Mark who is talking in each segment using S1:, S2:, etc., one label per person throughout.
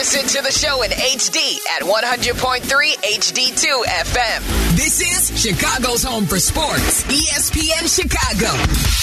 S1: Listen to the show in HD at 100.3 HD2 FM.
S2: This is Chicago's home for sports, ESPN Chicago.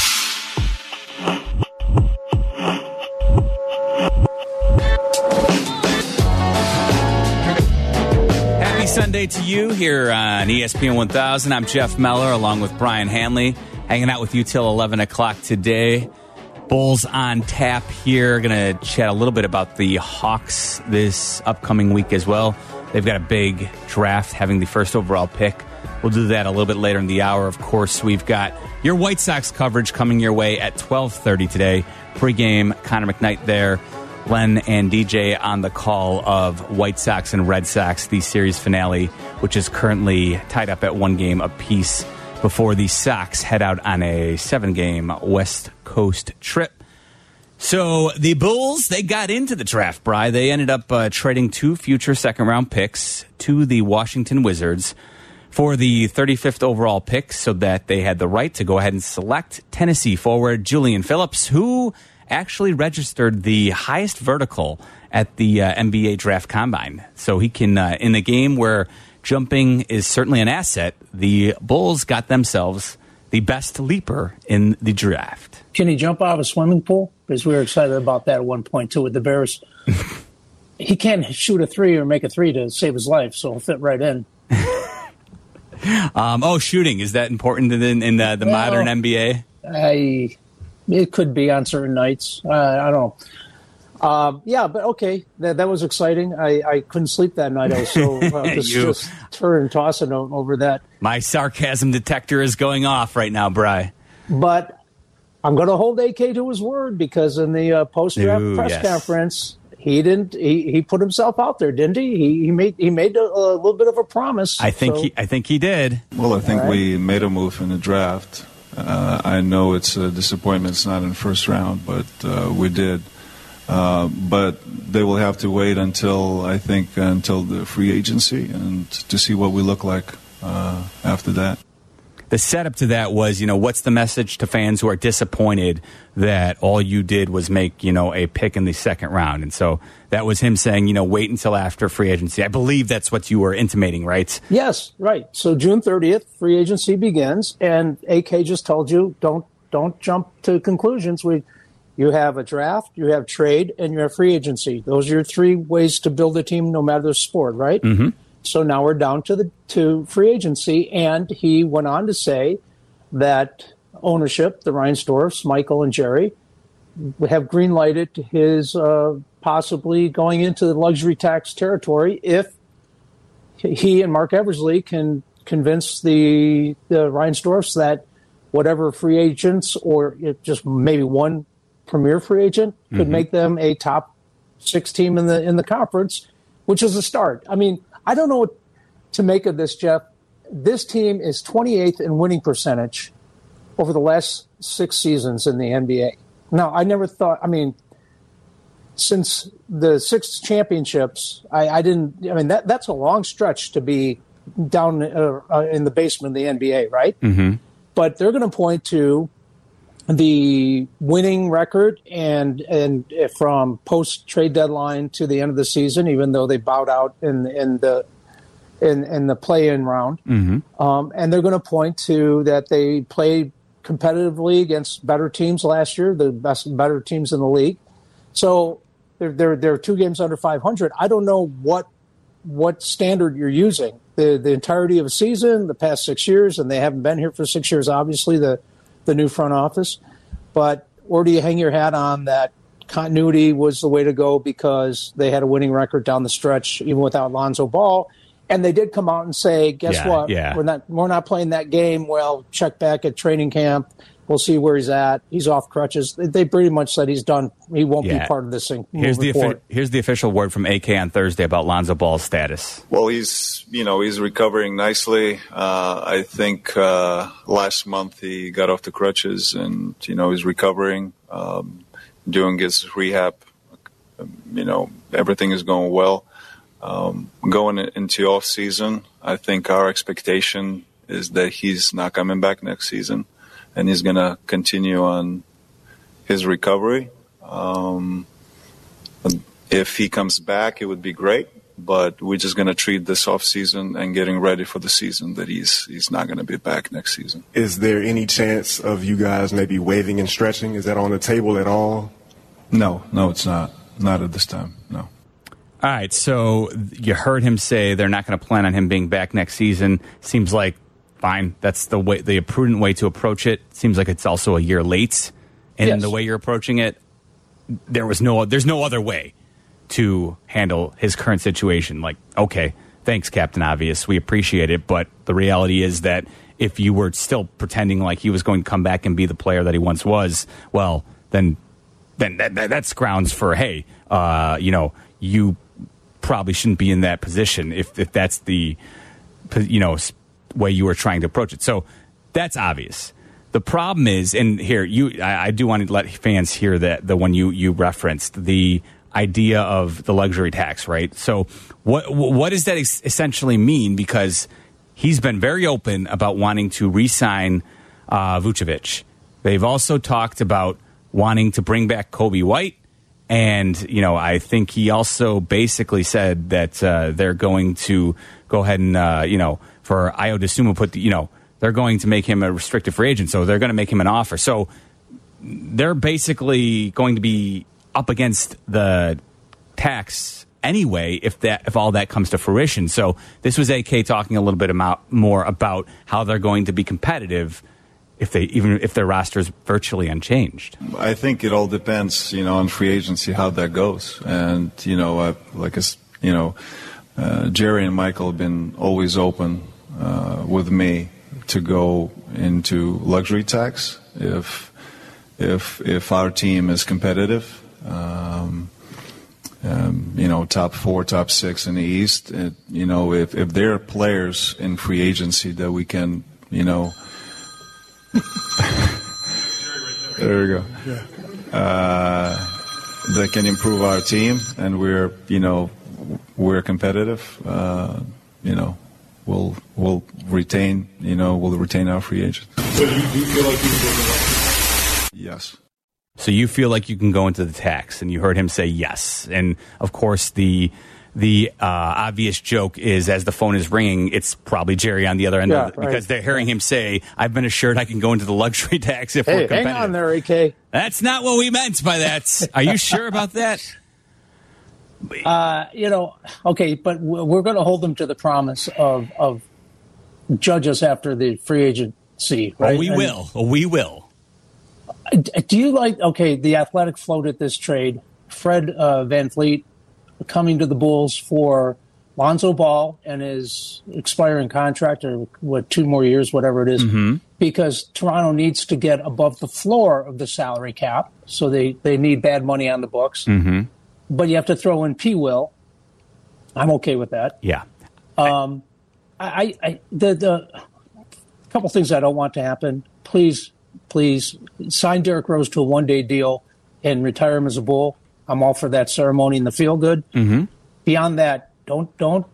S3: Happy Sunday to you here on ESPN 1000. I'm Jeff Meller along with Brian Hanley, hanging out with you till 11 o'clock today. Bulls on tap here. Going to chat a little bit about the Hawks this upcoming week as well. They've got a big draft, having the first overall pick. We'll do that a little bit later in the hour. Of course, we've got your White Sox coverage coming your way at 12:30 today. Pre-game, Connor McKnight there. Len and DJ on the call of White Sox and Red Sox, the series finale, which is currently tied up at one game apiece before the Sox head out on a 7-game West Coast trip. So the Bulls, they got into the draft, Bri. They ended up trading 2 future second-round picks to the Washington Wizards for the 35th overall pick so that they had the right to go ahead and select Tennessee forward Julian Phillips, who actually registered the highest vertical at the NBA Draft Combine. So he can, in a game where jumping is certainly an asset, the Bulls got themselves the best leaper in the draft.
S4: Can he jump out of a swimming pool? Because we were excited about that at one point, too, with the Bears. He can't shoot a three or make a three to save his life, so he'll fit right in.
S3: Shooting. Is that important in the modern NBA?
S4: It could be on certain nights. I don't know. But okay, that was exciting. I couldn't sleep that night. I was so just turn and tossing over that.
S3: My sarcasm detector is going off right now, Bri.
S4: But I'm going to hold AK to his word, because in the post-draft press conference, he put himself out there, didn't he? He made a little bit of a promise.
S3: I think he did.
S5: Well, I think we made a move in the draft. I know it's a disappointment. It's not in the first round, but we did. But they will have to wait until the free agency and to see what we look like after that.
S3: The setup to that was, what's the message to fans who are disappointed that all you did was make, a pick in the second round? And so that was him saying, wait until after free agency. I believe that's what you were intimating, right?
S4: Yes, right. So June 30th, free agency begins, and AK just told you, don't jump to conclusions. You have a draft, you have trade, and you have free agency. Those are your 3 ways to build a team, no matter the sport, right? Mm-hmm. So now we're down to free agency, and he went on to say that ownership, the Reinsdorfs, Michael and Jerry, have green-lighted his possibly going into the luxury tax territory if he and Mark Eversley can convince the Reinsdorfs that whatever free agents, or just maybe one premier free agent, could make them a top 6 team in the conference, which is a start. I mean, I don't know what to make of this, Jeff. This team is 28th in winning percentage over the last 6 seasons in the NBA. Now, I never thought, since the 6 championships, that's a long stretch to be down in the basement of the NBA, right? Mm-hmm. But they're going to point to the winning record and from post trade deadline to the end of the season, even though they bowed out in the play-in round, and they're going to point to that they played competitively against better teams last year, better teams in the league. So they're 2 games under 500. I don't know what standard you're using. The entirety of a season, the past 6 years, and they haven't been here for 6 years. Obviously, the new front office. Or do you hang your hat on that continuity was the way to go because they had a winning record down the stretch, even without Lonzo Ball? And they did come out and say, guess what? Yeah. We're not playing that game. Well, check back at training camp. We'll see where he's at. He's off crutches. They pretty much said he's done. He won't be part of this thing.
S3: Here's the official word from AK on Thursday about Lonzo Ball's status.
S5: Well, he's recovering nicely. I think last month he got off the crutches and he's recovering, doing his rehab. Everything is going well. Going into off season, I think our expectation is that he's not coming back next season. And he's going to continue on his recovery. If he comes back, it would be great. But we're just going to treat this off season and getting ready for the season that he's not going to be back next season.
S6: Is there any chance of you guys maybe waiving and stretching? Is that on the table at all?
S5: No, it's not. Not at this time, no.
S3: All right, so you heard him say they're not going to plan on him being back next season. Seems like, fine, that's the prudent way to approach it. Seems like it's also a year late in the way you're approaching it. There's no other way to handle his current situation. Like, okay, thanks, Captain Obvious. We appreciate it. But the reality is that if you were still pretending like he was going to come back and be the player that he once was, well, then that's grounds for, hey, you probably shouldn't be in that position if that's the, way you were trying to approach it. So that's obvious. The problem is, and here, I do want to let fans hear that the one you referenced, the idea of the luxury tax, right? So what does that essentially mean? Because he's been very open about wanting to re-sign Vucevic. They've also talked about wanting to bring back Kobe White. And, I think he also basically said that they're going to go ahead and, for Ayo Dosunmu, they're going to make him a restricted free agent. So they're going to make him an offer. So they're basically going to be up against the tax anyway if all that comes to fruition. So this was AK talking a little bit more about how they're going to be competitive if their roster is virtually unchanged.
S5: I think it all depends, on free agency how that goes. And Jerry and Michael have been always open with me to go into luxury tax if our team is competitive. Top 4, top 6 in the East. If there are players in free agency that we can, there we go. Yeah. That can improve our team, and we're competitive. We'll retain our free agents.
S6: So you feel like you can?
S5: Yes.
S3: So you feel like you can go into the tax, and you heard him say yes. And of course, the obvious joke is, as the phone is ringing, it's probably Jerry on the other end of it, because they're hearing him say, "I've been assured I can go into the luxury tax if we're competitive."
S4: Hang on there, AK.
S3: That's not what we meant by that. Are you sure about that?
S4: Okay, but we're going to hold them to the promise of judge us after the free agency, right?
S3: We will.
S4: Do you the Athletic floated this trade, Fred VanVleet coming to the Bulls for Lonzo Ball and his expiring contract, or 2 more years, whatever it is, because Toronto needs to get above the floor of the salary cap, so they need bad money on the books. Mm-hmm. But you have to throw in P-Will. I'm okay with that.
S3: Yeah.
S4: The couple things I don't want to happen. Please sign Derrick Rose to a 1-day deal and retire him as a Bull. I'm all for that ceremony and the feel good. Mm-hmm. Beyond that, don't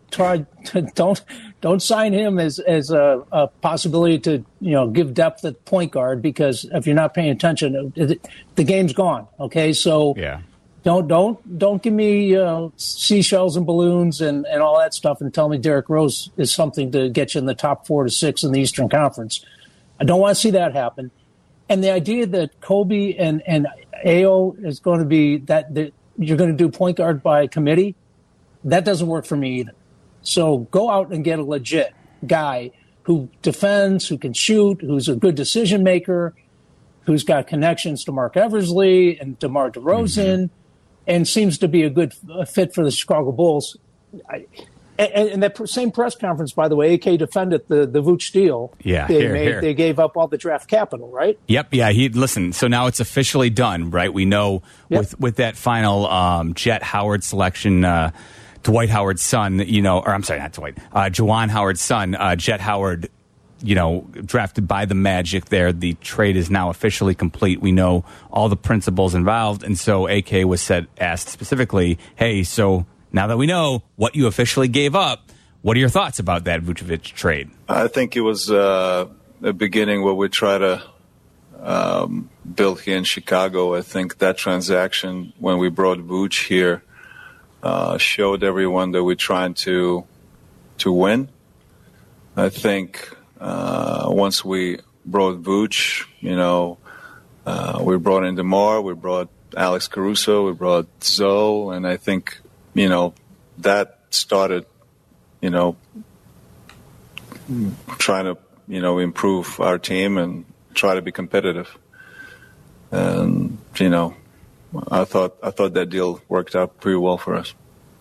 S4: sign him as a possibility to give depth at point guard, because if you're not paying attention, the game's gone. Okay, so
S3: yeah.
S4: Don't give me seashells and balloons and all that stuff and tell me Derrick Rose is something to get you in the top 4 to 6 in the Eastern Conference. I don't want to see that happen. And the idea that Kobe and Ayo is going to be that you're going to do point guard by committee, that doesn't work for me either. So go out and get a legit guy who defends, who can shoot, who's a good decision maker, who's got connections to Mark Eversley and DeMar DeRozan, and seems to be a good fit for the Chicago Bulls. And that same press conference, by the way, AK defended the Vooch deal.
S3: Yeah,
S4: they gave up all the draft capital, right?
S3: Yep. Yeah. Listen. So now it's officially done, right? We know with that final Jet Howard selection, Dwight Howard's son. Or I'm sorry, not Dwight. Juwan Howard's son, Jet Howard. Drafted by the Magic. There, the trade is now officially complete. We know all the principles involved, and so AK was asked specifically, "Hey, so." Now that we know what you officially gave up, what are your thoughts about that Vucevic trade?
S5: I think it was a beginning where we try to build here in Chicago. I think that transaction, when we brought Vuce here, showed everyone that we're trying to win. I think once we brought Vooch, we brought in DeMar, we brought Alex Caruso, we brought Zoe, and I think, that started, trying to, improve our team and try to be competitive. And, I thought that deal worked out pretty well for us.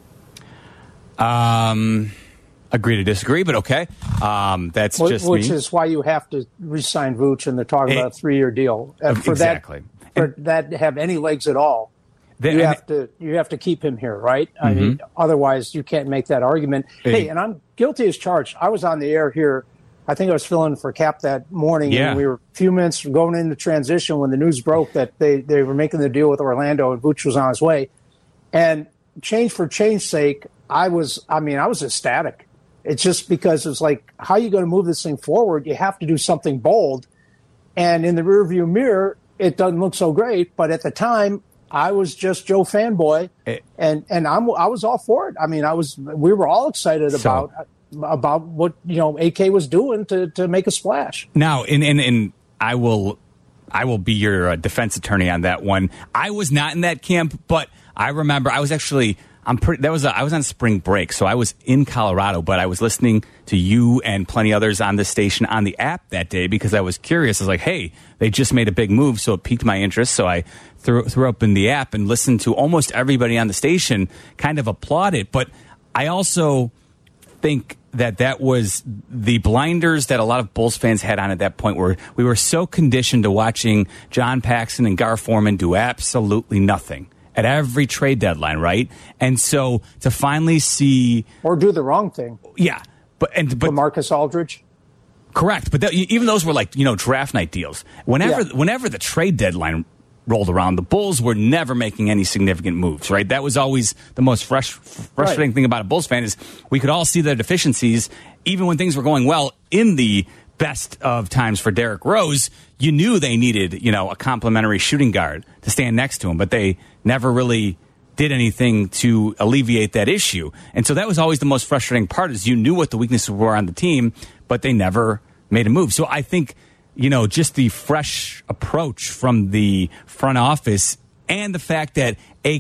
S3: Agree to disagree, but okay. That's just
S4: which
S3: me.
S4: is why you have to re-sign Vooch, and they're talking about a 3-year deal.
S3: Exactly.
S4: For that to have any legs at all, you have to keep him here, right? Mm-hmm. I mean, otherwise you can't make that argument. Hey, and I'm guilty as charged. I was on the air here. I think I was filling for Cap that morning, and we were a few minutes from going into transition when the news broke that they were making the deal with Orlando and Vooch was on his way. And change for change's sake, I was ecstatic. It's just because it's like, how are you going to move this thing forward? You have to do something bold. And in the rearview mirror, it doesn't look so great. But at the time, I was just Joe fanboy, and I was all for it. I mean, we were all excited about what AK was doing to make a splash.
S3: Now, and I will be your defense attorney on that one. I was not in that camp, but I remember I was actually. I was on spring break, so I was in Colorado, but I was listening to you and plenty others on the station on the app that day because I was curious. I was like, hey, they just made a big move, so it piqued my interest. So I threw open the app and listened to almost everybody on the station kind of applaud it. But I also think that was the blinders that a lot of Bulls fans had on at that point, where we were so conditioned to watching John Paxson and Gar Forman do absolutely nothing at every trade deadline, right? And so to finally see...
S4: Or do the wrong thing.
S3: Yeah. But
S4: Marcus Aldridge?
S3: Correct. But even those were like, draft night deals. Whenever the trade deadline rolled around, the Bulls were never making any significant moves, right? That was always the most frustrating thing about a Bulls fan is we could all see their deficiencies, even when things were going well in the best of times for Derrick Rose. You knew they needed, a complimentary shooting guard to stand next to him, but they never really did anything to alleviate that issue. And so that was always the most frustrating part is you knew what the weaknesses were on the team, but they never made a move. So I think, just the fresh approach from the front office and the fact that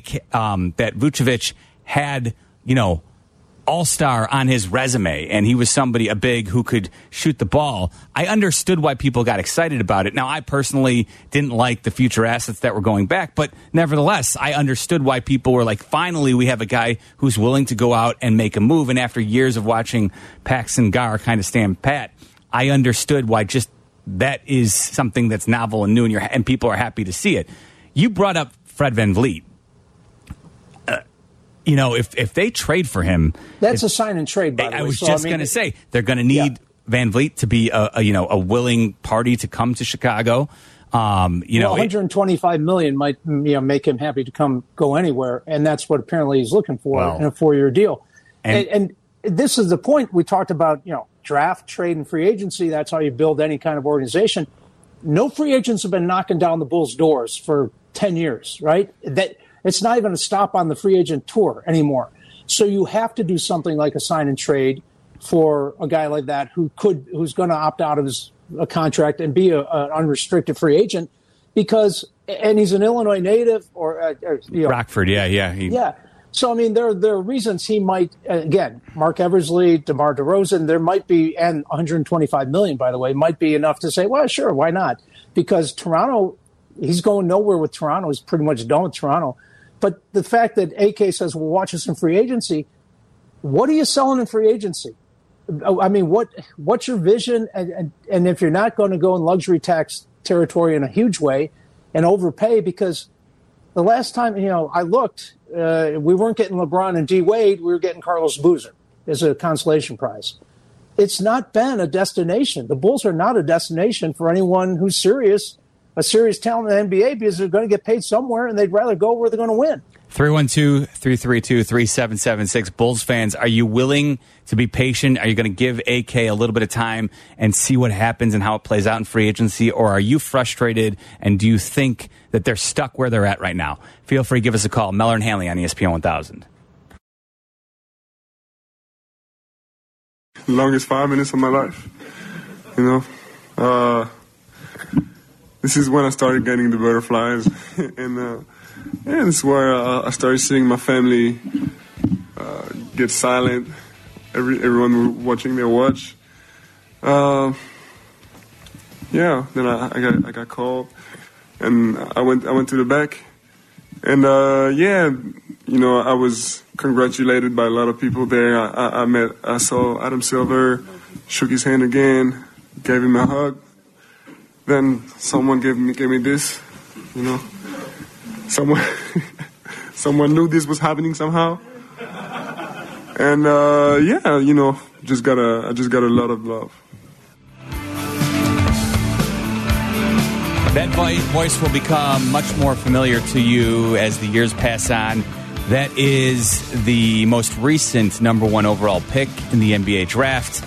S3: that Vucevic had, all-star on his resume, and he was a big who could shoot the ball. I understood why people got excited about it. Now, I personally didn't like the future assets that were going back, but nevertheless, I understood why people were like, finally, we have a guy who's willing to go out and make a move. And after years of watching Paxson Gar kind of stand pat, I understood why just that is something that's novel and new, and people are happy to see it. You brought up Fred VanVleet. If they trade for him,
S4: that's a sign and trade. By the way,
S3: I was just going to say they're going to need VanVleet to be a willing party to come to Chicago.
S4: $125 million might make him happy to go anywhere, and that's what apparently he's looking for in a 4-year deal. And this is the point we talked about. Draft, trade, and free agency. That's how you build any kind of organization. No free agents have been knocking down the Bulls' doors for 10 years, right? That. It's not even a stop on the free agent tour anymore. So you have to do something like a sign and trade for a guy like that who's going to opt out of his contract and be an unrestricted free agent and he's an Illinois native or
S3: Rockford, yeah.
S4: So I mean, there are reasons he might Mark Eversley, DeMar DeRozan. There might be, and $125 million, by the way, might be enough to say, well, sure, why not? Because Toronto, he's going nowhere with Toronto. He's pretty much done with Toronto. But the fact that AK says, well, watch us in free agency, what are you selling in free agency? I mean, what's your vision? And if you're not going to go in luxury tax territory in a huge way and overpay, because the last time, I looked, we weren't getting LeBron and D Wade. We were getting Carlos Boozer as a consolation prize. It's not been a destination. The Bulls are not a destination for anyone who's serious. A serious talent in the NBA, because they're going to get paid somewhere and they'd rather go where they're going to win.
S3: 312-332-3776. Bulls fans, are you willing to be patient? Are you going to give AK a little bit of time and see what happens and how it plays out in free agency? Or are you frustrated and do you think that they're stuck where they're at right now? Feel free to give us a call. Meller and Hanley on ESPN 1000.
S7: longest 5 minutes of my life. You know, this is when I started getting the butterflies, and this is where I started seeing my family get silent. Everyone watching their watch. Then I got called, and I went to the back, and you know, I was congratulated by a lot of people there. I saw Adam Silver, shook his hand again, gave him a hug. Then someone gave me this, you know. Someone knew this was happening somehow. And you know, I just got a lot of love.
S3: That voice will become much more familiar to you as the years pass on. That is the most recent number 1 overall pick in the NBA draft.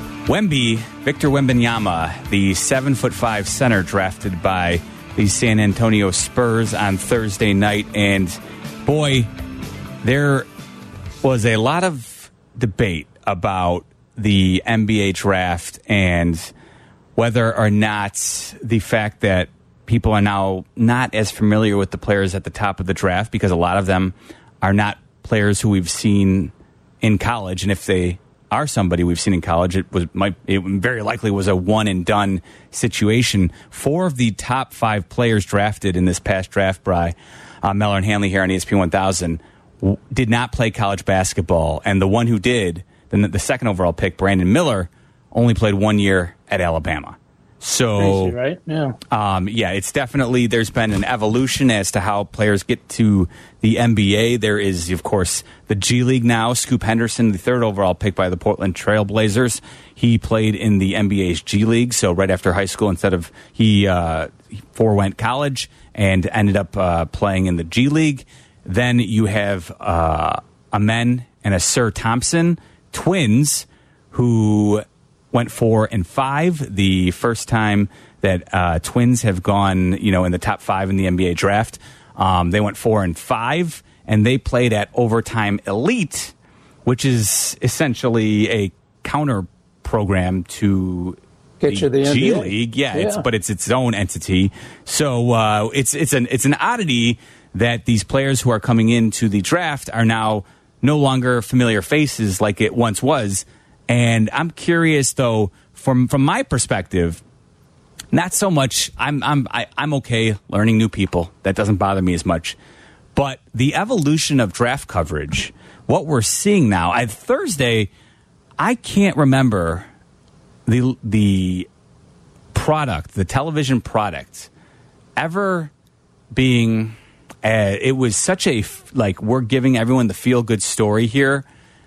S3: Victor Wembanyama, the 7'5" center drafted by the San Antonio Spurs on Thursday night. And boy, there was a lot of debate about the NBA draft and whether or not the fact that people are now not as familiar with the players at the top of the draft, because a lot of them are not players who we've seen in college. And if they are somebody we've seen in college, it very likely was a one and done situation. 4 of the top 5 players drafted in this past draft, Bri, Mellor and Hanley here on ESPN 1000, did not play college basketball. And the one who did, the second overall pick, Brandon Miller, only played 1 year at Alabama. So,
S4: crazy, right?
S3: Yeah, it's definitely, there's been an evolution as to how players get to the NBA. There is, of course, the G League now. Scoop Henderson, the 3rd overall pick by the Portland Trail Blazers, he played in the NBA's G League. So right after high school, instead of he forewent college and ended up playing in the G League. Then you have Amen and Asir Thompson, twins, who went 4 and 5. The first time that twins have gone, in the top 5 in the NBA draft. They went 4 and 5, and they played at Overtime Elite, which is essentially a counter program to
S4: the
S3: G
S4: NBA.
S3: League. Yeah. But it's its own entity. So it's an oddity that these players who are coming into the draft are now no longer familiar faces like it once was. And I'm curious, though, from my perspective, not so much. I'm okay learning new people. That doesn't bother me as much. But the evolution of draft coverage, what we're seeing now, Thursday, I can't remember the product, the television product, ever being. It was such a we're giving everyone the feel good story here.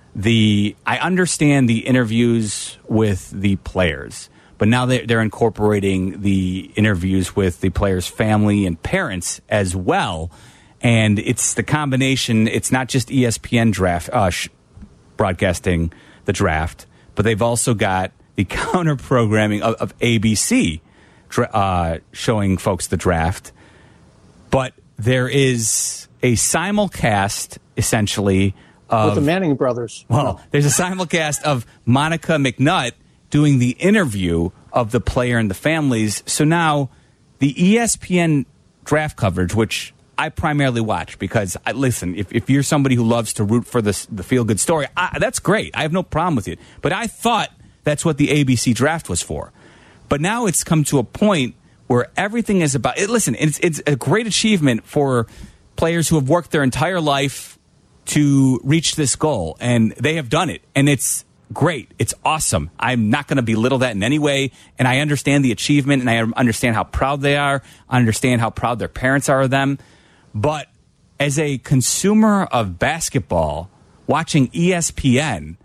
S3: I understand the interviews with the players, but now they're incorporating the interviews with the players' family and parents as well. And it's the combination. It's not just ESPN draft broadcasting the draft, but they've also got the counter programming of ABC showing folks the draft. But there is a simulcast, essentially,
S4: with the Manning brothers.
S3: Well, there's a simulcast of Monica McNutt doing the interview of the player and the families. So now the ESPN draft coverage, which I primarily watch because, listen, if you're somebody who loves to root for the feel-good story, that's great. I have no problem with it. But I thought that's what the ABC draft was for. But now it's come to a point where everything is about it. Listen, it's a great achievement for players who have worked their entire life to reach this goal, and they have done it, and it's great. It's awesome. I'm not going to belittle that in any way, and I understand the achievement, and I understand how proud they are. I understand how proud their parents are of them. But as a consumer of basketball, watching ESPN,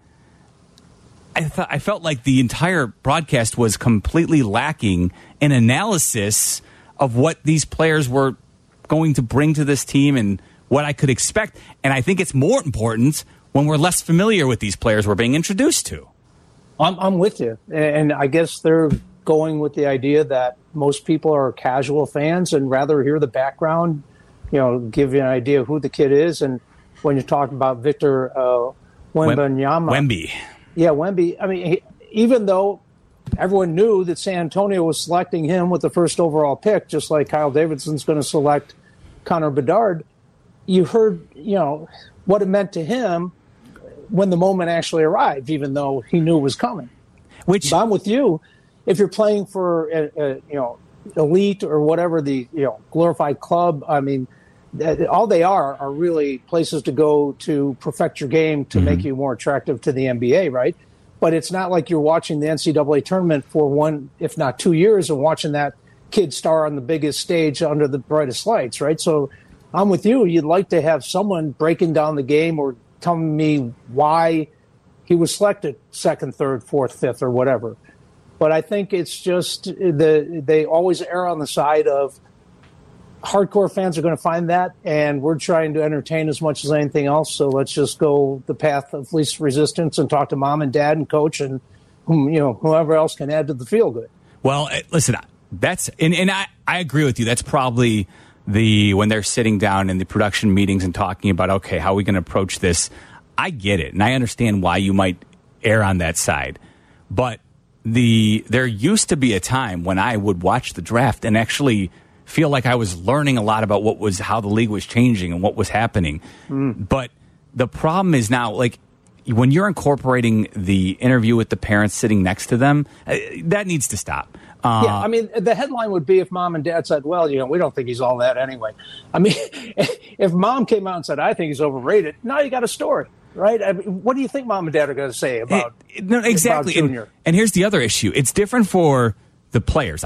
S3: I felt like the entire broadcast was completely lacking in analysis of what these players were going to bring to this team and what I could expect. And I think it's more important when we're less familiar with these players we're being introduced to.
S4: I'm with you. And I guess they're going with the idea that most people are casual fans and rather hear the background, give you an idea of who the kid is. And when you talk about Victor Wembanyama.
S3: Wemby.
S4: Yeah, Wemby. I mean, even though everyone knew that San Antonio was selecting him with the first overall pick, just like Kyle Davidson's going to select Connor Bedard, you heard, what it meant to him when the moment actually arrived, even though he knew it was coming. But I'm with you. If you're playing for, elite or whatever the glorified club, I mean, all they are really places to go to perfect your game to make you more attractive to the NBA, right? But it's not like you're watching the NCAA tournament for 1, if not 2 years, and watching that kid star on the biggest stage under the brightest lights, right? So I'm with you. You'd like to have someone breaking down the game or telling me why he was selected 2nd, 3rd, 4th, 5th, or whatever. But I think it's just they always err on the side of hardcore fans are going to find that, and we're trying to entertain as much as anything else. So let's just go the path of least resistance and talk to mom and dad and coach and whoever else can add to the feel good.
S3: Well, listen, that's and I agree with you. That's probably when they're sitting down in the production meetings and talking about, okay, how are we going to approach this? I get it, and I understand why you might err on that side, but there used to be a time when I would watch the draft and actually feel like I was learning a lot about how the league was changing and what was happening. But the problem is now, like, when you're incorporating the interview with the parents sitting next to them, that needs to stop.
S4: Yeah, I mean, the headline would be if mom and dad said, well, we don't think he's all that anyway. I mean, if mom came out and said, I think he's overrated, now you got a story. Right? I mean, what do you think mom and dad are going to say about
S3: exactly?
S4: About Junior?
S3: And here's the other issue. It's different for the players.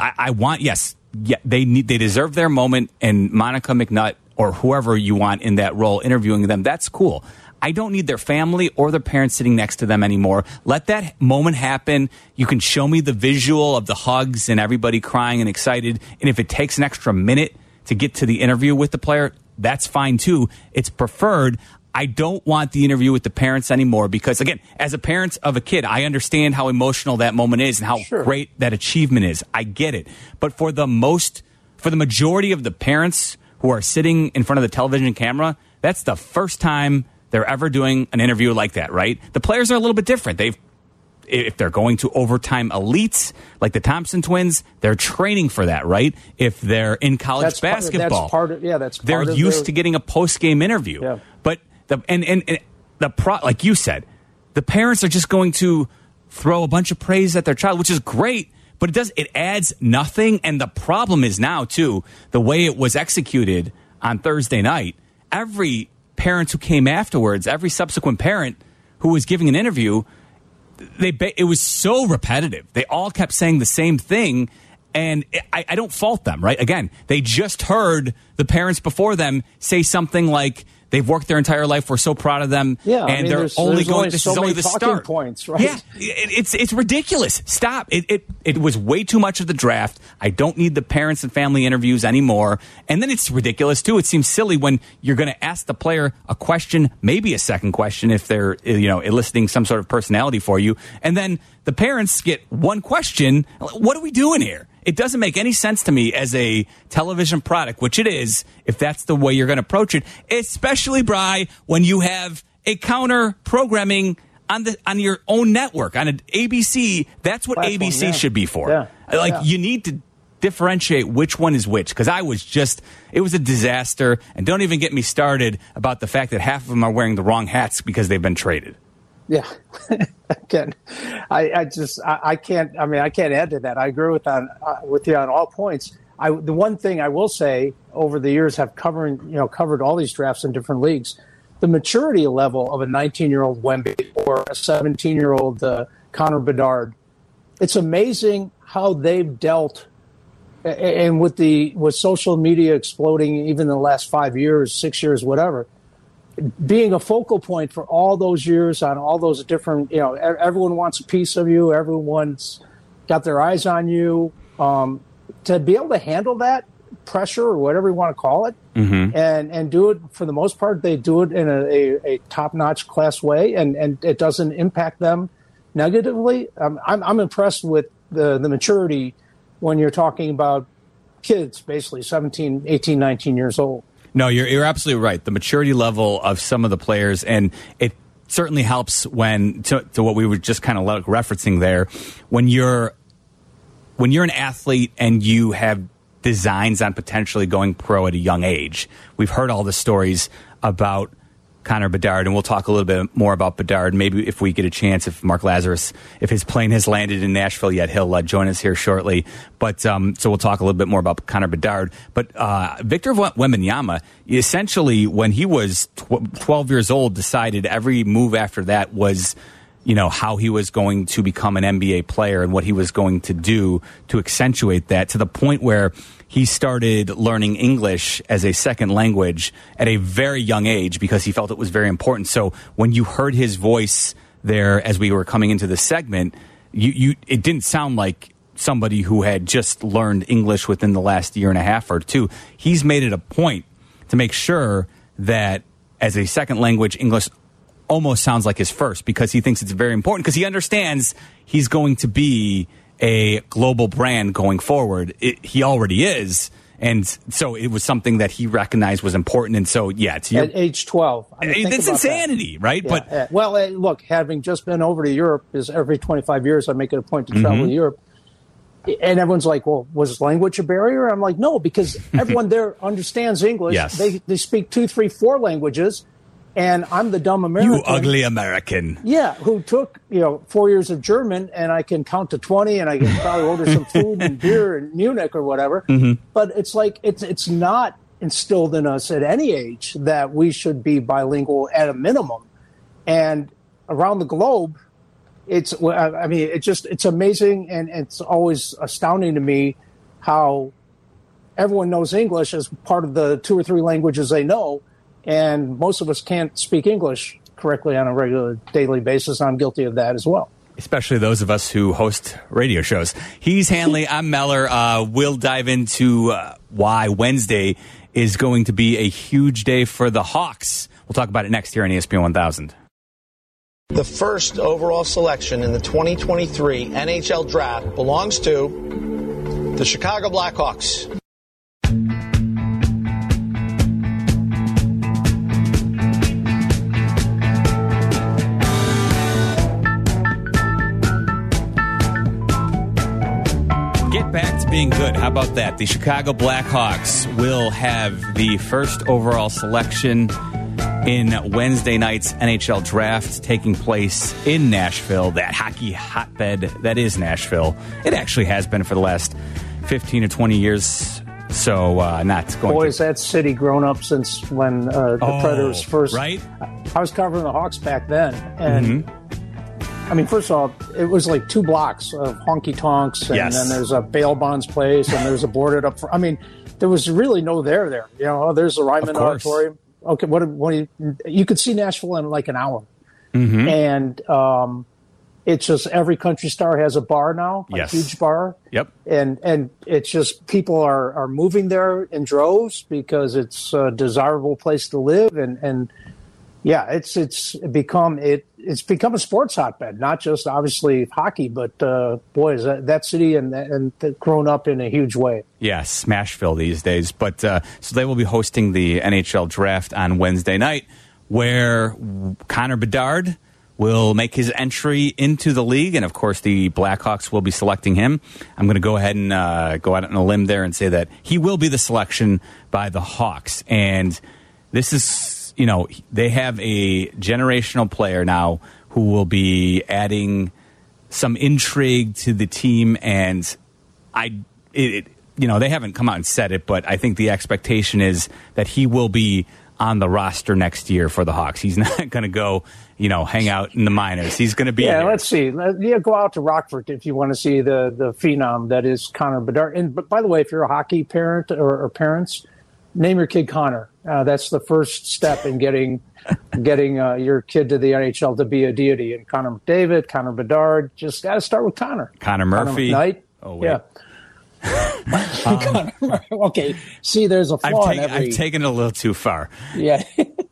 S3: They deserve their moment, and Monica McNutt or whoever you want in that role interviewing them, that's cool. I don't need their family or their parents sitting next to them anymore. Let that moment happen. You can show me the visual of the hugs and everybody crying and excited. And if it takes an extra minute to get to the interview with the player, that's fine too. It's preferred. I don't want the interview with the parents anymore because, again, as a parent of a kid, I understand how emotional that moment is and how great that achievement is. I get it. But for the majority of the parents who are sitting in front of the television camera, that's the first time they're ever doing an interview like that, right? The players are a little bit different. If they're going to overtime elites like the Thompson twins, they're training for that, right? If they're in college basketball, they're used to getting a post-game interview.
S4: Yeah.
S3: But like you said, the parents are just going to throw a bunch of praise at their child, which is great, but it adds nothing. And the problem is now, too, the way it was executed on Thursday night, every parent who came afterwards, every subsequent parent who was giving an interview, it was so repetitive. They all kept saying the same thing, and I don't fault them, right? Again, they just heard the parents before them say something like, they've worked their entire life. We're so proud of them.
S4: Yeah,
S3: and they're only going. This is only the start.
S4: Points, right?
S3: Yeah, it's ridiculous. Stop. It was way too much of the draft. I don't need the parents and family interviews anymore. And then it's ridiculous too. It seems silly when you're going to ask the player a question, maybe a second question if they're eliciting some sort of personality for you, and then the parents get one question. What are we doing here? It doesn't make any sense to me as a television product, which it is, if that's the way you're going to approach it, especially, Bri, when you have a counter programming on your own network, on an ABC. That's what platform, ABC should be for. Yeah. You need to differentiate which one is which, because it was a disaster. And don't even get me started about the fact that half of them are wearing the wrong hats because they've been traded.
S4: Yeah, again, I can't. I mean, I can't add to that. I agree with you on all points. The one thing I will say, over the years, have covered all these drafts in different leagues, the maturity level of a 19-year-old Wemby or a 17-year-old Connor Bedard, it's amazing how they've dealt. And with social media exploding, even in the last 5 years, 6 years, whatever. Being a focal point for all those years on all those different, everyone wants a piece of you. Everyone's got their eyes on you. To be able to handle that pressure or whatever you want to call it, and do it, for the most part, they do it in a top-notch class way, and it doesn't impact them negatively. I'm impressed with the maturity when you're talking about kids, basically 17, 18, 19 years old.
S3: No, you're absolutely right. The maturity level of some of the players, and it certainly helps when to what we were just kind of referencing there. When you're an athlete and you have designs on potentially going pro at a young age. We've heard all the stories about Connor Bedard, and we'll talk a little bit more about Bedard. Maybe if we get a chance, if Mark Lazarus, if his plane has landed in Nashville yet, he'll join us here shortly. But so we'll talk a little bit more about Connor Bedard. But Victor Wembanyama, essentially, when he was 12 years old, decided every move after that was, how he was going to become an NBA player and what he was going to do to accentuate that, to the point where he started learning English as a second language at a very young age because he felt it was very important. So when you heard his voice there as we were coming into the segment, it didn't sound like somebody who had just learned English within the last year and a half or two. He's made it a point to make sure that as a second language, English almost sounds like his first, because he thinks it's very important, because he understands he's going to be a global brand going forward. He already is. And so it was something that he recognized was important. And so, at
S4: age 12.
S3: It's insanity, right?
S4: Yeah, but look, having just been over to Europe, is every 25 years I make it a point to travel to Europe. And everyone's like, well, was language a barrier? I'm like, no, because everyone there understands English.
S3: Yes.
S4: They speak 2, 3, 4 languages. And I'm the dumb American.
S3: You ugly American.
S4: Yeah, who took 4 years of German, and I can count to 20, and I can probably order some food and beer in Munich or whatever. But it's like it's not instilled in us at any age that we should be bilingual at a minimum. And around the globe, it's amazing, and it's always astounding to me how everyone knows English as part of the 2 or 3 languages they know. And most of us can't speak English correctly on a regular daily basis. I'm guilty of that as well.
S3: Especially those of us who host radio shows. He's Hanley. I'm Meller. We'll dive into why Wednesday is going to be a huge day for the Hawks. We'll talk about it next here on ESPN 1000.
S8: The first overall selection in the 2023 NHL Draft belongs to the Chicago Blackhawks.
S3: Back to being good. How about that? The Chicago Blackhawks will have the first overall selection in Wednesday night's NHL draft taking place in Nashville, that hockey hotbed that is Nashville. It actually has been for the last 15 or 20 years. So not going
S4: Boy, has that city grown up since when the Predators first.
S3: Right?
S4: I was covering the Hawks back then. And I mean, first of all, it was like 2 blocks of honky-tonks, and then there's a bail bonds place, and there's a boarded up. I mean, there was really no there. There's the Ryman Auditorium. Okay, what you could see Nashville in like an hour. And it's just every country star has a bar now, a huge bar.
S3: Yep.
S4: And it's just people are moving there in droves because it's a desirable place to live, and it's become a sports hotbed, not just obviously hockey, but boys, that city and grown up in a huge way.
S3: Yes, Smashville these days. But so they will be hosting the NHL draft on Wednesday night, where Connor Bedard will make his entry into the league, and of course the Blackhawks will be selecting him. I'm going to go ahead and go out on a limb there and say that he will be the selection by the Hawks, and this is. They have a generational player now who will be adding some intrigue to the team, and they haven't come out and said it, but I think the expectation is that he will be on the roster next year for the Hawks. He's not going to go, hang out in the minors. He's going to be here.
S4: Let's see. Go out to Rockford if you want to see the phenom that is Connor Bedard. And but by the way, if you're a hockey parent or parents, name your kid Connor. That's the first step in getting your kid to the NHL to be a deity. And Connor McDavid, Connor Bedard, just got to start with Connor.
S3: Connor Murphy.
S4: Connor McKnight.
S3: Oh, wait.
S4: Yeah. Connor Murphy. Okay. See, there's a flaw in every...
S3: I've taken it a little too far.
S4: Yeah.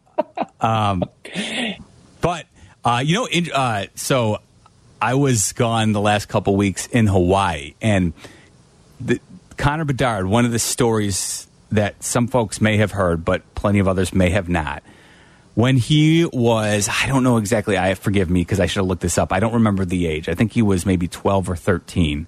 S3: But, so I was gone the last couple weeks in Hawaii, and Connor Bedard, one of the stories that some folks may have heard, but plenty of others may have not, When he was, I don't know exactly, forgive me because I should have looked this up. I don't remember the age. I think he was maybe 12 or 13.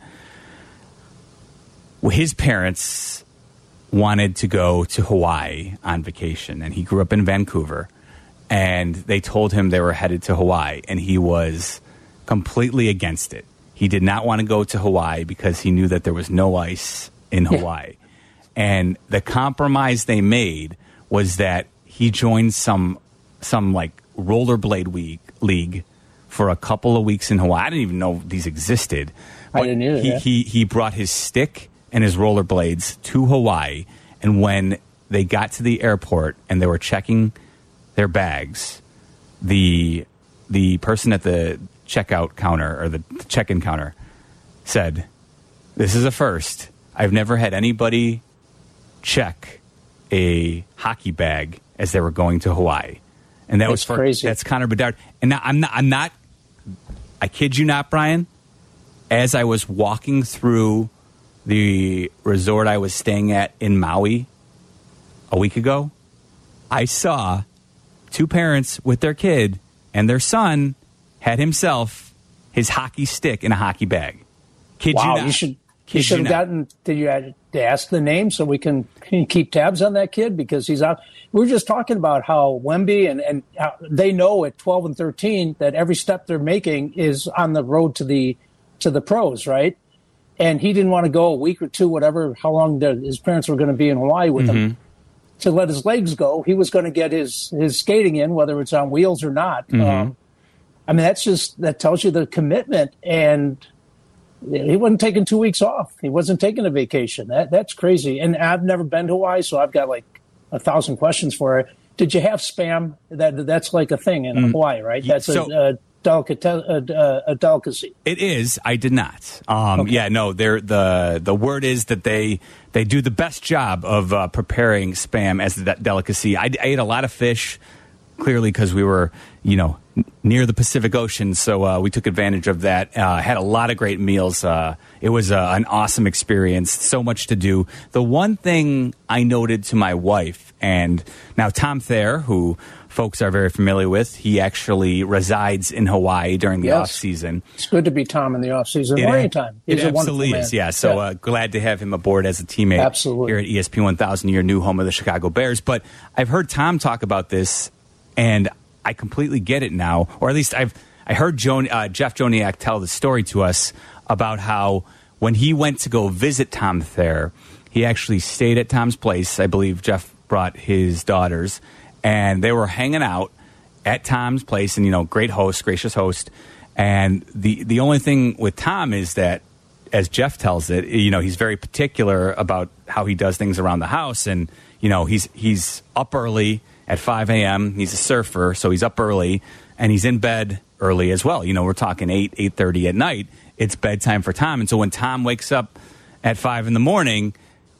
S3: Well, his parents wanted to go to Hawaii on vacation, and he grew up in Vancouver, and they told him they were headed to Hawaii, and he was completely against it. He did not want to go to Hawaii because he knew that there was no ice in Hawaii. And the compromise they made was that he joined some like rollerblade league for a couple of weeks in Hawaii. I didn't even know these existed.
S4: I didn't either.
S3: He brought his stick and his rollerblades to Hawaii, and when they got to the airport and they were checking their bags, the person at the checkout counter or the check-in counter said, "This is a first. I've never had anybody check a hockey bag as they were going to Hawaii." And that's crazy. That's Connor Bedard. And now I'm not, I kid you not, Brian, as I was walking through the resort I was staying at in Maui a week ago, I saw two parents with their kid, and their son had himself his hockey stick in a hockey bag. Kid you not.
S4: You should have gotten, did you ask the name so we can keep tabs on that kid? Because he's out. We were just talking about how Wemby and they know at 12 and 13 that every step they're making is on the road to the pros, right? And he didn't want to go a week or two, whatever, how long his parents were going to be in Hawaii with him, to let his legs go. He was going to get his skating in, whether it's on wheels or not. I mean, that tells you the commitment. And he wasn't taking 2 weeks off. He wasn't taking a vacation. That's crazy. And I've never been to Hawaii, so I've got like 1,000 questions for it. Did you have Spam? That's like a thing in Hawaii, right? That's a delicacy.
S3: It is. I did not. Okay. Yeah, no. The word is that they do the best job of preparing Spam as a delicacy. I ate a lot of fish, clearly because we were, near the Pacific Ocean, so we took advantage of that. Had a lot of great meals. It was an awesome experience. So much to do. The one thing I noted to my wife, and now Tom Thayer, who folks are very familiar with, he actually resides in Hawaii during the off season.
S4: It's good to be Tom in the off season or anytime.
S3: It absolutely is. Yeah. So glad to have him aboard as a teammate here at ESPN 1000, your new home of the Chicago Bears. But I've heard Tom talk about this, and I completely get it now, or at least I heard Jeff Joniak tell the story to us about how when he went to go visit Tom Thayer, he actually stayed at Tom's place. I believe Jeff brought his daughters, and they were hanging out at Tom's place, and great host, gracious host. And the only thing with Tom is that, as Jeff tells it, he's very particular about how he does things around the house, and he's up early. At 5 a.m., he's a surfer, so he's up early, and he's in bed early as well. We're talking 8:30 at night. It's bedtime for Tom. And so when Tom wakes up at 5 in the morning,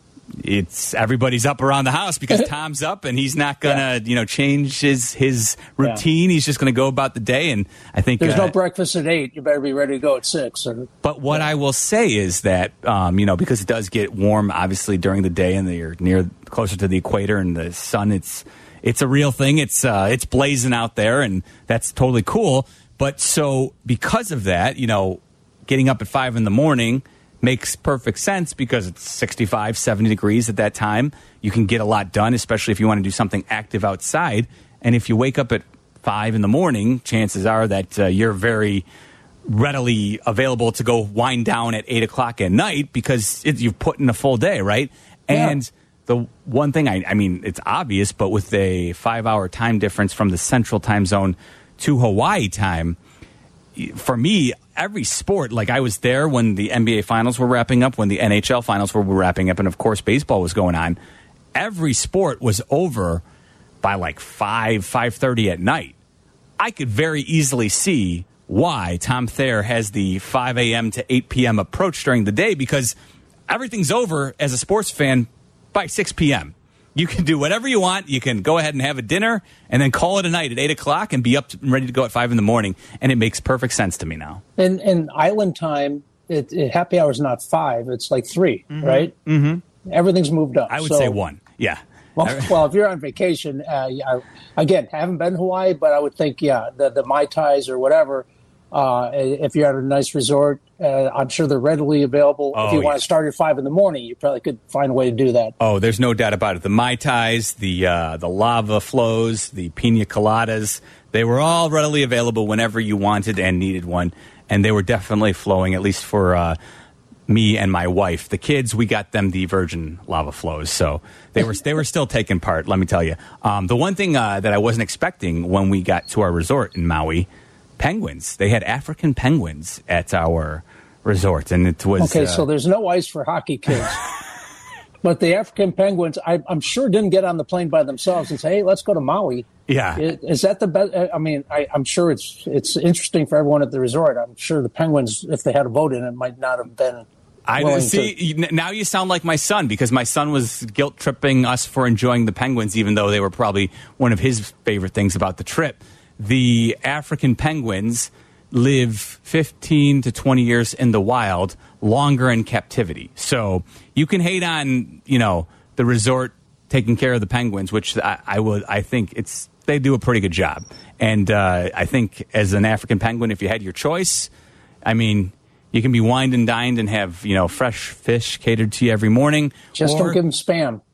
S3: everybody's up around the house because Tom's up, and he's not going to, change his routine. He's just going to go about the day. And I think
S4: there's no breakfast at 8. You better be ready to go at 6.
S3: But what I will say is that, because it does get warm, obviously, during the day, and you're closer to the equator and the sun, it's a real thing. It's blazing out there, and that's totally cool. But so because of that, getting up at 5 in the morning makes perfect sense because it's 65, 70 degrees at that time. You can get a lot done, especially if you want to do something active outside. And if you wake up at 5 in the morning, chances are that you're very readily available to go wind down at 8 o'clock at night because you've put in a full day, right? Yeah. And the one thing, I mean, it's obvious, but with a 5-hour time difference from the central time zone to Hawaii time, for me, every sport, like I was there when the NBA finals were wrapping up, when the NHL finals were wrapping up, and of course baseball was going on, every sport was over by like 5:30 at night. I could very easily see why Tom Thayer has the 5 a.m. to 8 p.m. approach during the day, because everything's over as a sports fan by 6 p.m. You can do whatever you want. You can go ahead and have a dinner and then call it a night at 8 o'clock and be up and ready to go at 5 in the morning. And it makes perfect sense to me now.
S4: And island time, happy hour is not 5. It's like 3, right? Mm-hmm. Everything's moved up.
S3: I would say 1. Yeah.
S4: Well, if you're on vacation, again, haven't been to Hawaii, but I would think, the Mai Tais or whatever, if you're at a nice resort, I'm sure they're readily available. If you want to start at 5 in the morning, you probably could find a way to do that.
S3: Oh, there's no doubt about it. The Mai Tais, the lava flows, the pina coladas, they were all readily available whenever you wanted and needed one. And they were definitely flowing, at least for me and my wife. The kids, we got them the virgin lava flows. So they were still taking part, let me tell you. The one thing that I wasn't expecting when we got to our resort in Maui, penguins. They had African penguins at our resort, and it was
S4: okay. So there's no ice for hockey kids, but the African penguins, I'm sure, didn't get on the plane by themselves and say, "Hey, let's go to Maui."
S3: Yeah,
S4: is that the best? I mean, I'm sure it's interesting for everyone at the resort. I'm sure the penguins, if they had a vote in it, might not have been.
S3: I see. Now you sound like my son, because my son was guilt tripping us for enjoying the penguins, even though they were probably one of his favorite things about the trip. The African penguins live 15 to 20 years in the wild, longer in captivity. So you can hate on, the resort taking care of the penguins, which I think they do a pretty good job. And I think as an African penguin, if you had your choice, I mean, you can be wined and dined and have, fresh fish catered to you every morning.
S4: Just don't give them spam.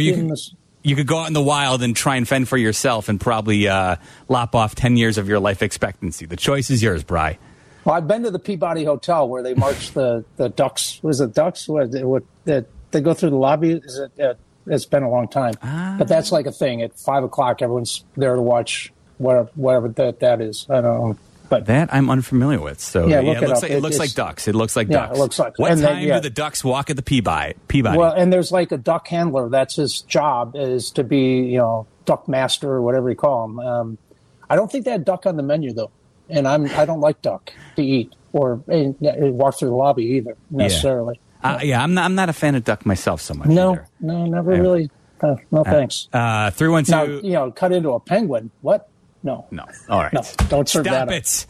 S3: You could go out in the wild and try and fend for yourself and probably lop off 10 years of your life expectancy. The choice is yours, Bri.
S4: Well, I've been to the Peabody Hotel where they march the ducks. Was it ducks? They go through the lobby? It's been a long time. But that's like a thing. At 5 o'clock, everyone's there to watch whatever that is. I don't know. But
S3: that I'm unfamiliar with. So
S4: yeah,
S3: it looks like ducks. It looks like ducks.
S4: It looks like.
S3: What time do the ducks walk at the Peabody?
S4: Well, and there's like a duck handler. That's his job, is to be, duck master or whatever you call him. I don't think they had duck on the menu though, and I don't like duck to eat or walk through the lobby either necessarily.
S3: I'm not a fan of duck myself so much.
S4: No,
S3: either.
S4: No, never really. No thanks.
S3: 312.
S4: Now, cut into a penguin. What? No.
S3: All right.
S4: No, don't serve
S3: Stop
S4: that
S3: it.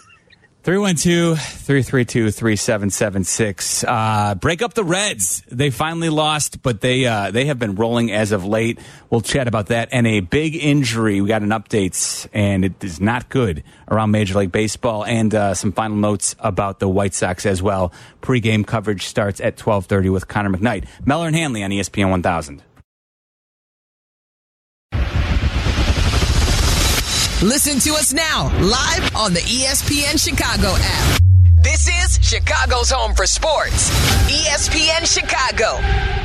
S3: 312-332-3776. Break up the Reds. They finally lost, but they have been rolling as of late. We'll chat about that. And a big injury. We got an update, and it is not good around Major League Baseball. And some final notes about the White Sox as well. Pre-game coverage starts at 12:30 with Connor McKnight. Meller and Hanley on ESPN 1000.
S2: Listen to us now, live on the ESPN Chicago app.
S1: This is Chicago's home for sports. ESPN Chicago.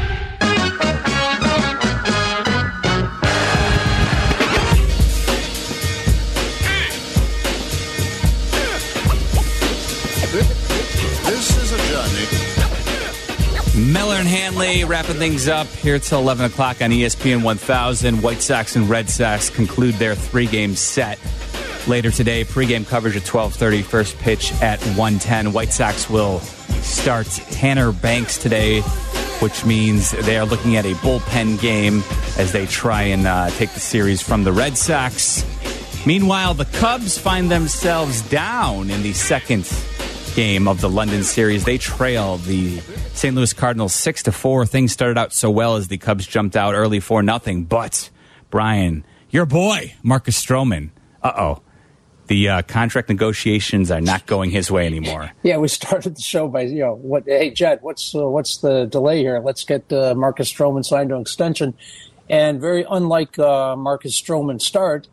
S9: This is a journey.
S3: Meller and Hanley wrapping things up here till 11 o'clock on ESPN 1000. White Sox and Red Sox conclude their three-game set. Later today, pregame coverage at 12:30, first pitch at 1:10. White Sox will start Tanner Banks today, which means they are looking at a bullpen game as they try and take the series from the Red Sox. Meanwhile, the Cubs find themselves down in the second game of the London series. They trail the St. Louis Cardinals 6-4. Things started out so well as the Cubs jumped out early 4-0. But, Brian, your boy, Marcus Stroman, the contract negotiations are not going his way anymore.
S4: Yeah, we started the show by, hey, Jed, what's the delay here? Let's get Marcus Stroman signed to an extension. And very unlike Marcus Stroman's start,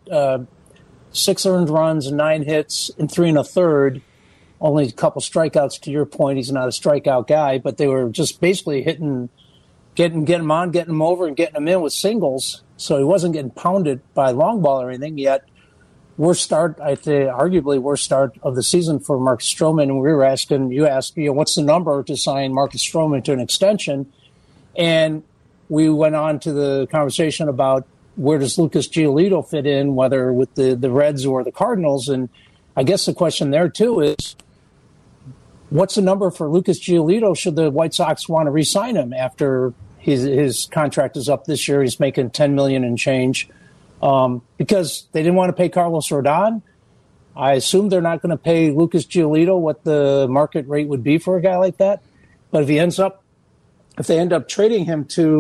S4: 6 earned runs, 9 hits, and 3 1/3. Only a couple strikeouts. To your point, he's not a strikeout guy, but they were just basically getting him on, getting him over, and getting him in with singles. So he wasn't getting pounded by long ball or anything yet. Arguably worst start of the season for Marcus Stroman. And you asked, what's the number to sign Marcus Stroman to an extension? And we went on to the conversation about where does Lucas Giolito fit in, whether with the Reds or the Cardinals. And I guess the question there, too, is what's the number for Lucas Giolito should the White Sox want to re-sign him after his contract is up this year? He's making $10 million and change. Because they didn't want to pay Carlos Rodon. I assume they're not going to pay Lucas Giolito what the market rate would be for a guy like that. But if they end up trading him to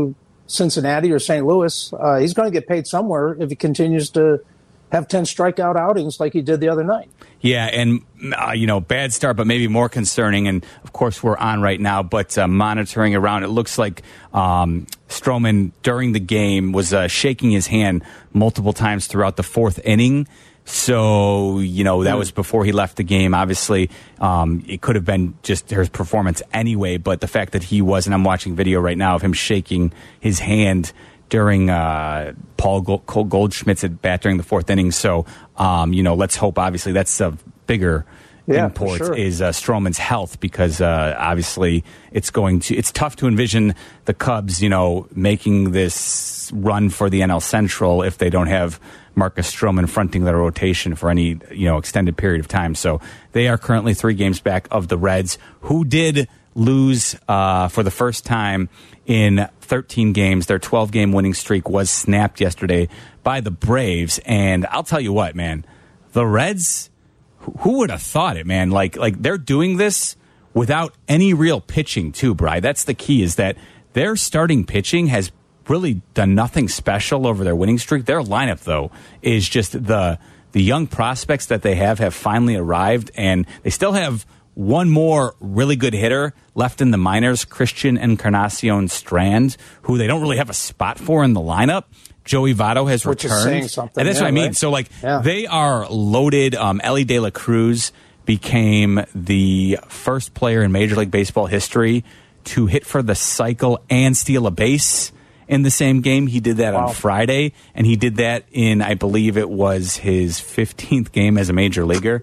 S4: Cincinnati or St. Louis, he's going to get paid somewhere if he continues to have 10 strikeout outings like he did the other night.
S3: Yeah, and, bad start, but maybe more concerning. And, of course, we're on right now, but monitoring around, it looks like Stroman, during the game, was shaking his hand multiple times throughout the fourth inning. So, that was before he left the game. Obviously, it could have been just his performance anyway, but the fact that he was, and I'm watching video right now of him shaking his hand during Paul Goldschmidt's at bat during the fourth inning. So, let's hope, obviously, that's a bigger import is Stroman's health, because obviously it's tough to envision the Cubs, making this run for the NL Central if they don't have Marcus Stroman fronting their rotation for any extended period of time. So they are currently 3 games back of the Reds, who did lose for the first time in 13 games. Their 12-game winning streak was snapped yesterday by the Braves. And I'll tell you what, man, the Reds, who would have thought it, man? Like they're doing this without any real pitching too, Bri. That's the key, is that their starting pitching has really done nothing special over their winning streak. Their lineup, though, is just the young prospects that they have finally arrived, and they still have one more really good hitter left in the minors, Christian Encarnacion Strand, who they don't really have a spot for in the lineup. Joey Votto has returned.
S4: Is saying something.
S3: And that's what I mean. Right? So, they are loaded. Ellie De La Cruz became the first player in Major League Baseball history to hit for the cycle and steal a base in the same game. He did that on Friday, and he did that in, I believe it was his 15th game as a major leaguer.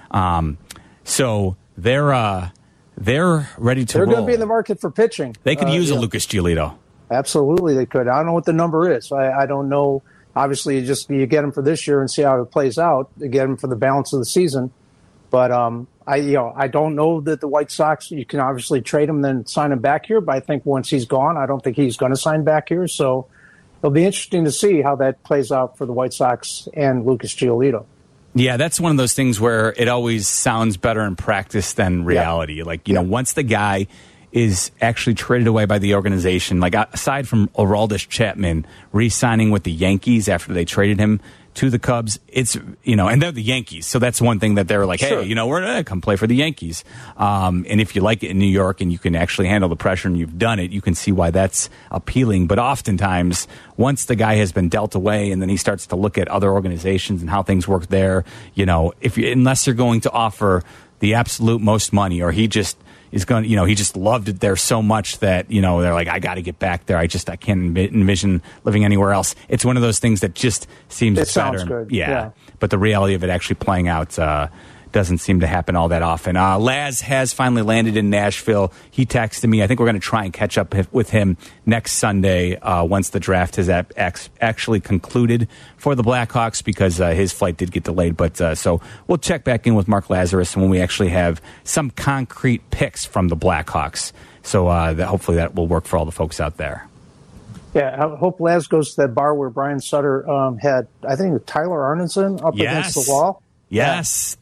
S3: So they're ready to roll.
S4: They're going to be in the market for pitching.
S3: They could use a Lucas Giolito.
S4: Absolutely, they could. I don't know what the number is. I don't know. Obviously, you get him for this year and see how it plays out. You get him for the balance of the season. But I don't know that the White Sox, you can obviously trade him then sign him back here. But I think once he's gone, I don't think he's going to sign back here. So it'll be interesting to see how that plays out for the White Sox and Lucas Giolito.
S3: Yeah, that's one of those things where it always sounds better in practice than reality. Once the guy is actually traded away by the organization, like aside from Aroldis Chapman re-signing with the Yankees after they traded him to the Cubs, it's, and they're the Yankees. So that's one thing that they're like, hey, we're going to come play for the Yankees. And if you like it in New York and you can actually handle the pressure and you've done it, you can see why that's appealing. But oftentimes, once the guy has been dealt away and then he starts to look at other organizations and how things work there, unless you're going to offer the absolute most money, or he just is going, he just loved it there so much that, they're like, I got to get back there. I can't envision living anywhere else. It's one of those things that just seems better.
S4: Sounds good.
S3: Yeah. But the reality of it actually playing out doesn't seem to happen all that often. Laz has finally landed in Nashville. He texted me. I think we're going to try and catch up with him next Sunday once the draft has actually concluded for the Blackhawks, because his flight did get delayed. But so we'll check back in with Mark Lazarus when we actually have some concrete picks from the Blackhawks. So hopefully that will work for all the folks out there.
S4: Yeah, I hope Laz goes to that bar where Brian Sutter had, I think, Tyler Arneson up against the wall.
S3: Yes,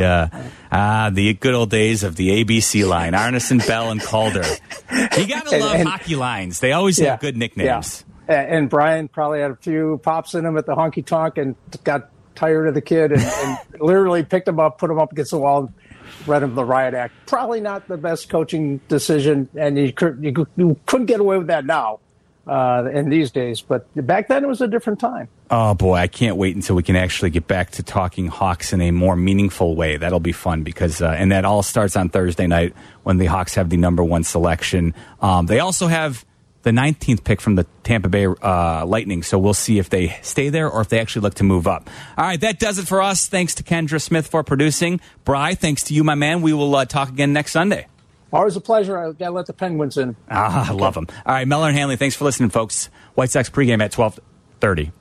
S3: the good old days of the ABC line, Arneson, Bell, and Calder. You gotta love hockey lines; they always have good nicknames.
S4: Yeah. And Brian probably had a few pops in him at the honky tonk and got tired of the kid and literally picked him up, put him up against the wall, and read him the riot act. Probably not the best coaching decision, and you couldn't get away with that now. In these days, but back then it was a different time.
S3: Oh boy, I can't wait until we can actually get back to talking Hawks in a more meaningful way. That'll be fun, because and that all starts on Thursday night when the Hawks have the number 1 selection. They also have the 19th pick from the Tampa Bay Lightning, so we'll see if they stay there or if they actually look to move up. All right, that does it for us. Thanks to Kendra Smith for producing. Bri, thanks to you, my man. We will talk again next Sunday.
S4: Always a pleasure. I got to let the Penguins in.
S3: I love them. All right, Mellor and Hanley, thanks for listening, folks. White Sox pregame at 12:30.